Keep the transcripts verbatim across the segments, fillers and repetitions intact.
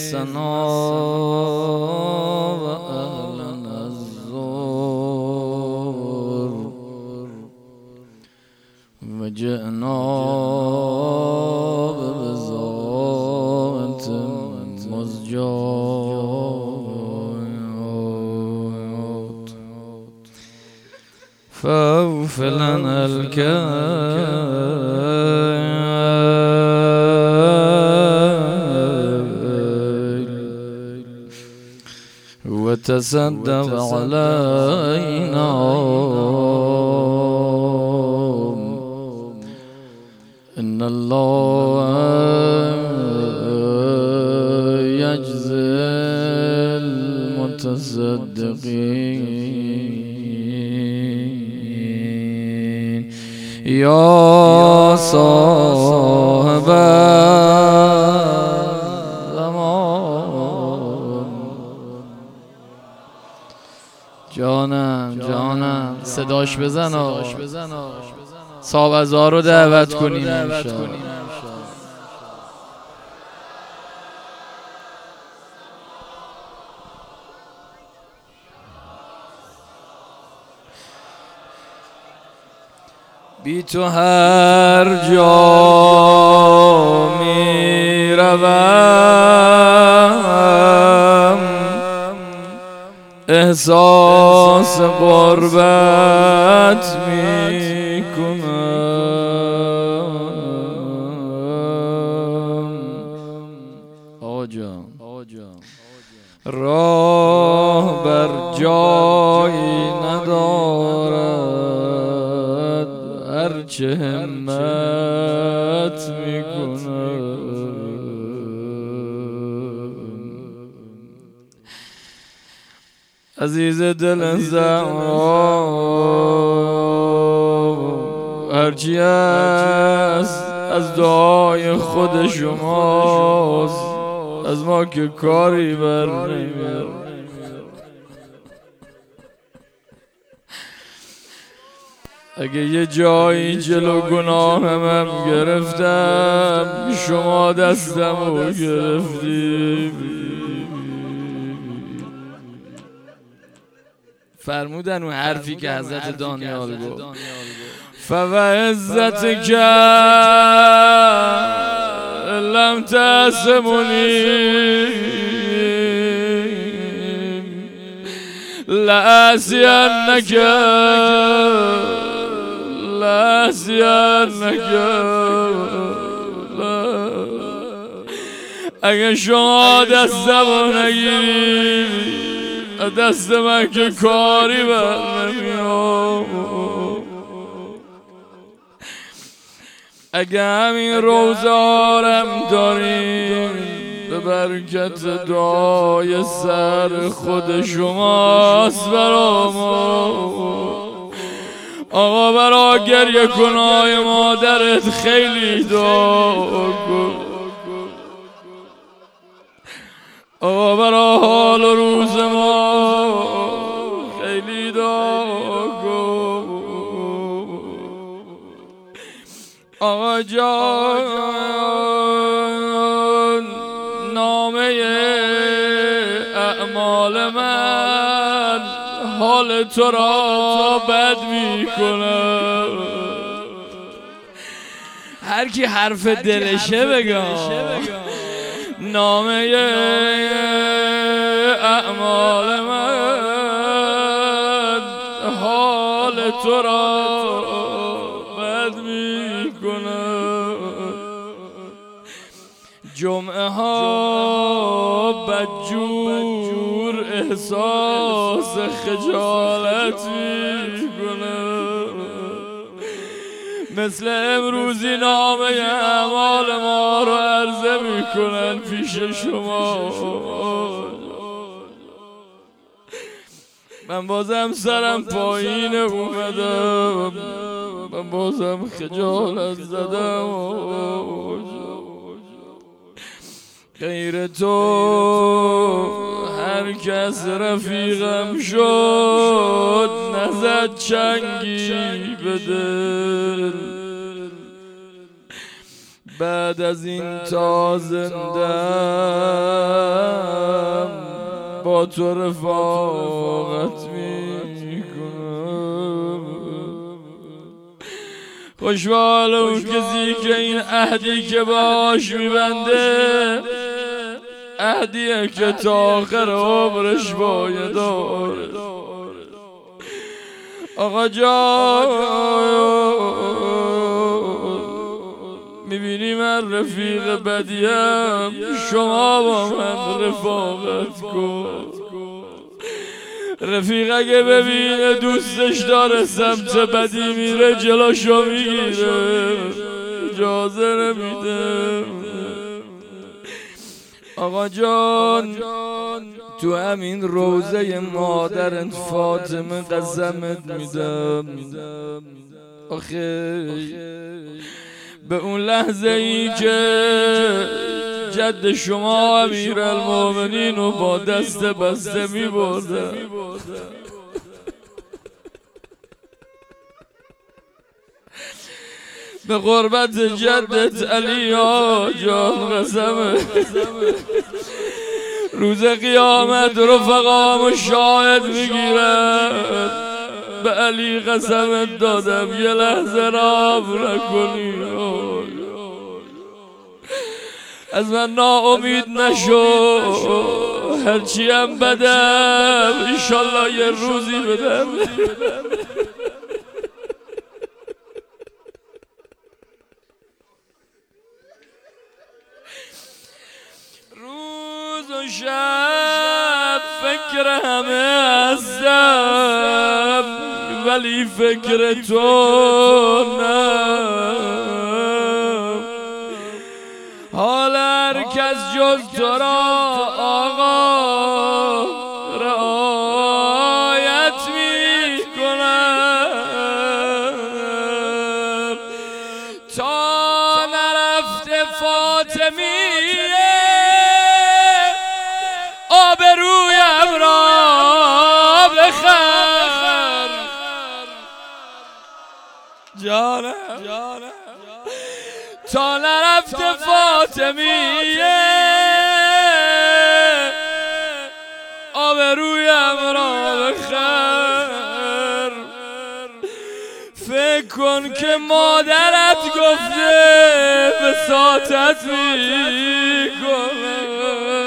السنا و اهل الزور و جئنا ببضاعة مزجاة فاوف لنا الكيل وتصدق علينا إن الله يجزي المتصدقين يا صاحب الزمان. جانم جانم صداش بزن و صاحبزا رو دعوت کنیم انشاءالله. بی تو هر جا می روم احساس غربت می کنم. آجام راه بر جایی ندارد هرچه همت می کنم. عزیز دل زهرا هرچی است از دعای خود شماست، از ما که کاری بر نمیاد. اگه یه جایی جلو گناهمم گرفتم شما دستمو گرفتی. فرمودن اون حرفی که حضرت دانیال گفت فوعزتک لم تعصمنی لأعصینک لأعصینک. اگه شما دستمو نگیری دست من که کاری بر نمیاد. اگه همین روزارم داریم به برکت دعای سر خود شماست برا ما. آقا برا گریه کنای مادرت خیلی دعا کن. آقا برا حال و روز ما خیلی دعا کن. آقا جان نامه اعمال من حال تو را بد می کنم. هر کی حرف دلشه بگم نامه اعمال من حال تو را بد می کنم. جمعه ها بدجور احساس خجالت می کنم. مثل امروزی نامه اعمال ما رو عرضه می کنن پیش شما. من بازم سرم پایین اومدم، من بازم خجالت زدم. غیر تو هر کس رفیقم شد نزد چنگی به دل. بعد از این تا زندم با تو رفاقت میکنم. خوشحال اون کسی که این عهدی که باش میبنده عهدیه که تا آخر عمرش باید داره. آقا جان میبینی من رفیق بدیم، شما با من رفاقت کن. رفیق اگه ببینه دوستش داره سمت بدی میره جلاشو میگیره، اجازه نمیده. آقا جان تو همین روزه مادرت فاطمه قسمت میدم آخه به اون لحظه ای که جد شما امیرالمومنین رو با دست بسته میبرده، به قربت جدت علی جان قسمه روز قیامت رفقام شاهد میگیرن به علی قسمت دادم یه لحظه رام نکنی، از من ناامید نشو، هرچی هم بدم انشالله یه روزی بدم. روز و شب فکر همه هستم ولی فکر تو نه. حال هر کس جز تو را آقا رعایت می کنم تا نرفته فاطمیه آبرویم را بخر. جانم تا نرفته فاطمیه آبرویم را بخر. فکر کن که مادرت گفته بساطت میکنه،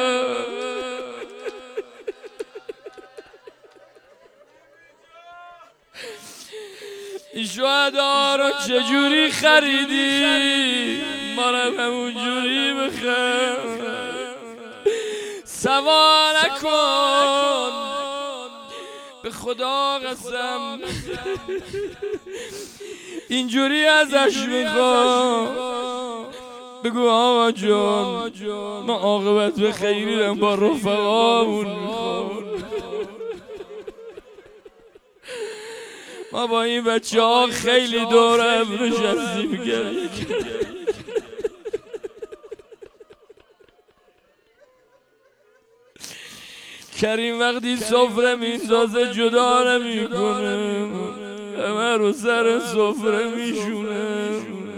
این شهدا رو چجوری خریدی؟ منم همون جوری بخر. سوا نکن به خدا قسم اینجوری ازش میخوام بگو آقا جان ما عاقبت به خیریدم با رفقامون میخوام. ما با این بچه ها خیلی دورم نشستیم گریه کریم وقتی سفره میندازه جدا نمیکنه، همه رو سر سفره میشونه.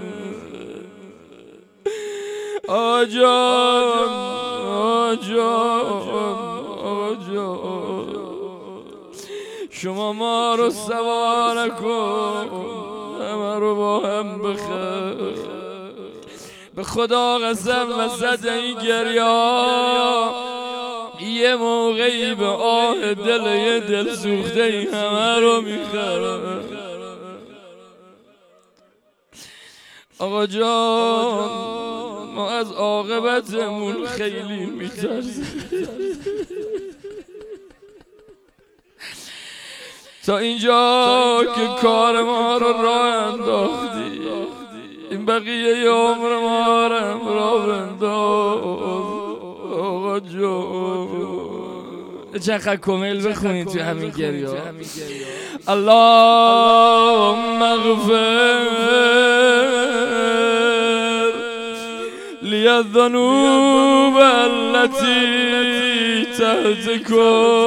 آقا جان آقا جان آقا جان شما ما رو سوا نکن، همه رو با هم بخر. به خدا قسم وسط این گریا یه موقعی به آه دل یه دل سوخته ای همه رو میخره. آقا جان ما از عاقبتمون خیلی میترسیم، تا اینجا که کار ما رو راه انداختی، این بقیه عمر ما رو راه انداخت. آقا جان چقدر کامل بخونید تو همین گریه. اللهم اغفر لی الذنوب التي تحت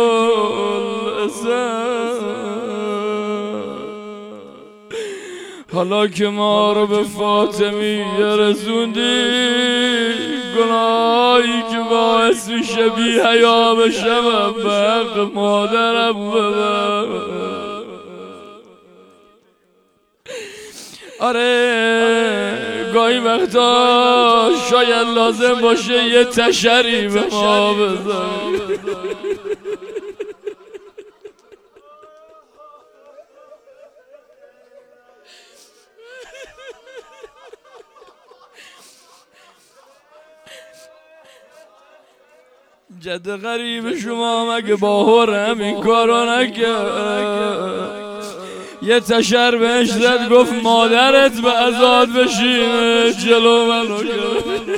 كل اسم حالا که ما رو به فاطمیه رسوندی، گناهی که باعث میشه بی حیا بشم به حق مادرم ببر. آره گاهی وقتا شاید لازم باشه یه تشری به ما بزنی. جد غریب شما مگه با هرم این کارو نکرد؟ یه تشر بهش زد گفت مادرت به عزاد بشینه جلو منو کرد.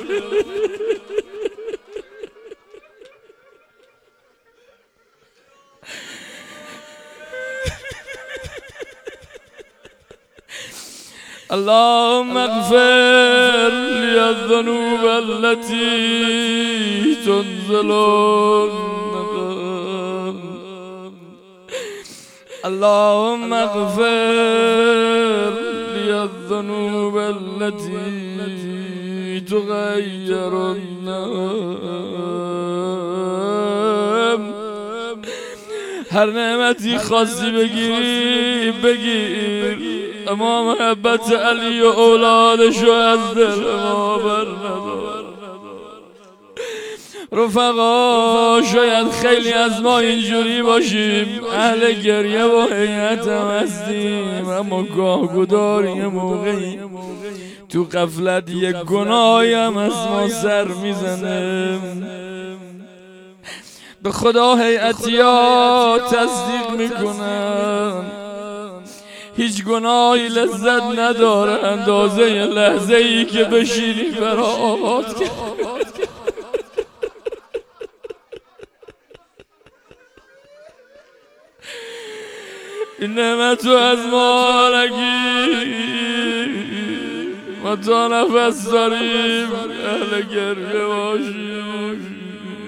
اللهم اغفر لي الذنوب التي تنزل اللهم اغفر لي الذنوب التي تغير النوم. هر نعمتی خواستی بگیری بگیر، اما محبت علی و اولادشو از دل ما بر ندار. رفقا شاید خیلی از ما اینجوری باشیم، اهل گریه و حیرت هم هستیم، اما گاه گدار یه موقعی تو غفلت یه گناهی هم از ما سر میزنه. به خدا هیئتیا تصدیق میکنن هیچ گناهی لذت نداره اندازه لحظه ای که بشینی برات کرد. این نعمتو از ما نگیر، ما تا نفس داریم اهل گریه باشیم.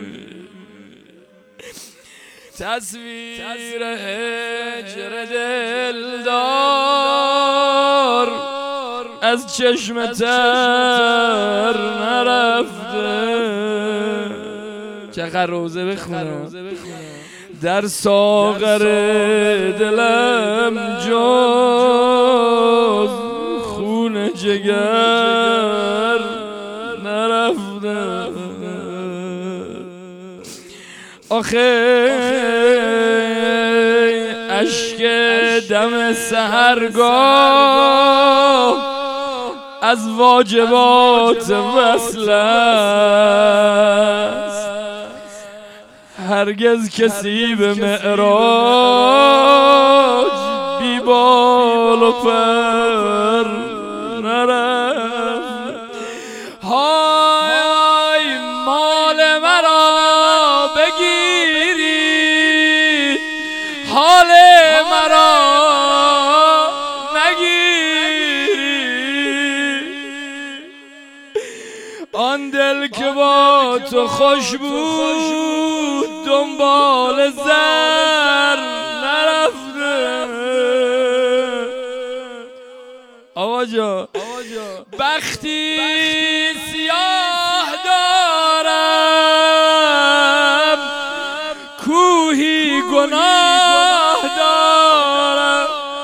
تصویر هجر دلدار از چشم تر نرفته. چقدر روزه بخونم در ساغر دلم جز خون جگر نرفته. آخه اشک دم سحرگاه از واجبات وصل است، هرگز کسی به معراج بی بال و پر نرفت. های مال مرا بگیری، حال مرا نگیری. آن دل که با تو خوش بود دنبال زر نرفته. آقا جا بختی سیاه دارم، کوهی گناه دارم،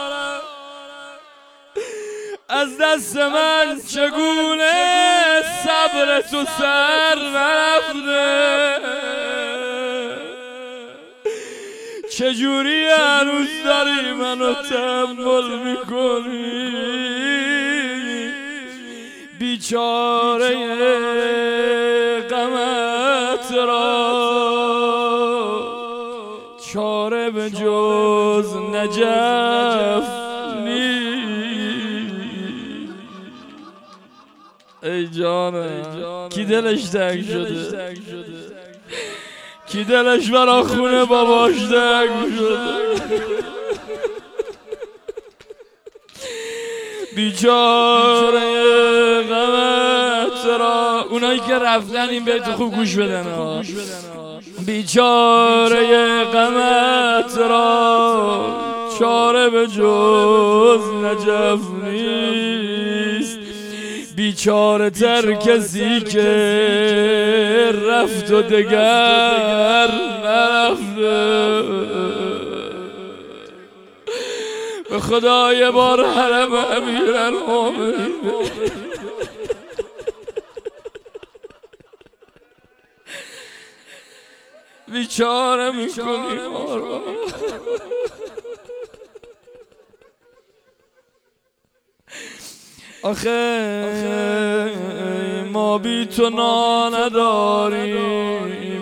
از دست من چگونه صبر تو سر نرفته. چجوری هنوز داری منو تحمل میکنی؟ بیچاره غمت را چاره به جز نجف نیست. ای جانم کی دلش تنگ شده؟ کی دلش برا خونه باباش تنگ شده؟ بیچاره غمت را. اونایی که رفتن این بیت خوب گوش بدن ها. بیچاره غمت را چاره به جز نجف نیست. بیچاره تر کسی که رفت و دگر نرفته. به خدا یه بار حرم امیرالمومنین بیچاره میکنی ما رو. آخه ما بی تو نا نداریم،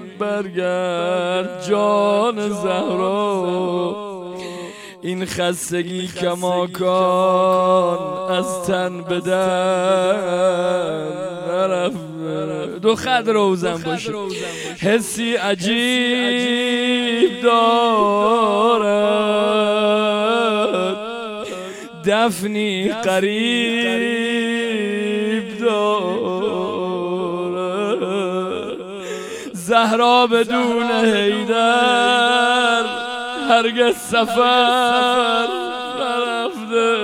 برگرد جان زهرا. این خستگی کماکان از تن به دن نرفته. دو خط روزن باشه، حسی عجیب دارد، دفنی قریب دارد. زهرا بدون حیدر هرگز سفر نرفته.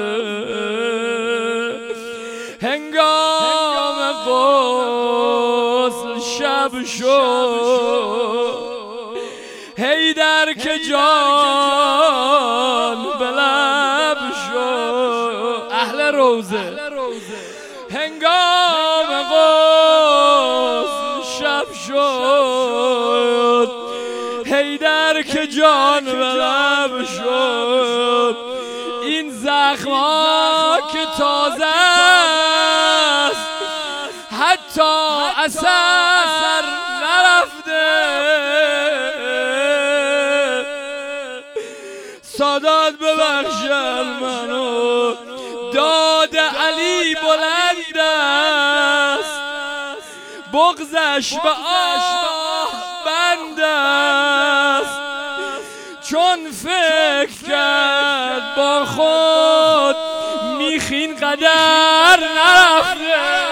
هنگام غسل شب شد، حیدر که جان به لب شد. اهل روزه هنگام غسل شب شد، حیدر که جان به لب شد. این زخم‌ها که تازه است، حتی اثر نرفته. سادات ببخشد منو، داد علی بلند است، بغضش به آه بند است. چون فکر کرد با خود میخین قدر نرفته.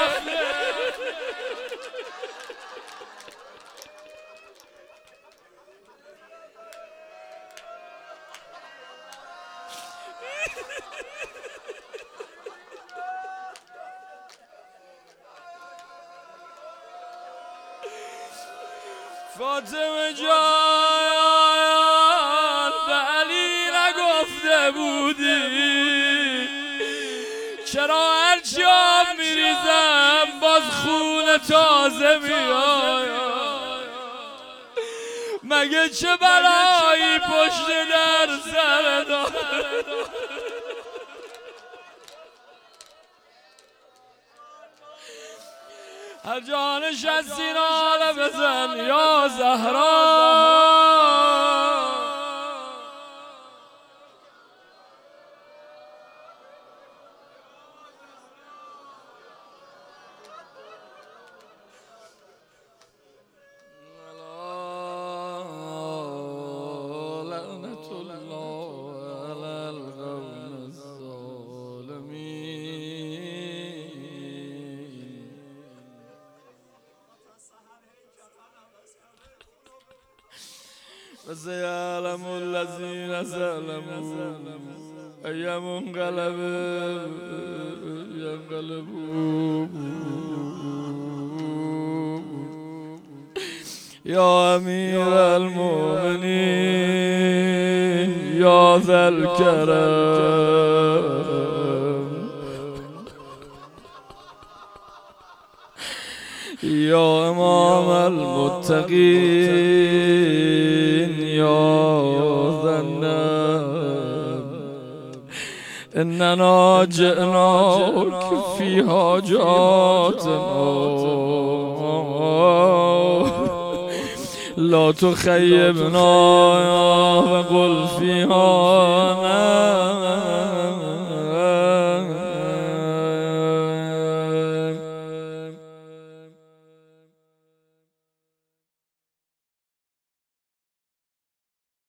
فاطمه جان به علی نگفته بودی چرا هرچی آب میریزم باز خون تازه میاد؟ مگه چه بلایی پشت در سر دار؟ هر جانش از سینه بزن یا زهرا. فسيعلم الذين ظلموا أي منقلب ينقلبون. يا أمير المؤمنين يا ذا الكرم يا إمام المتقين يا ذا النبي إننا جئناك في حاجاتنا لا تخيبنا وقل فيها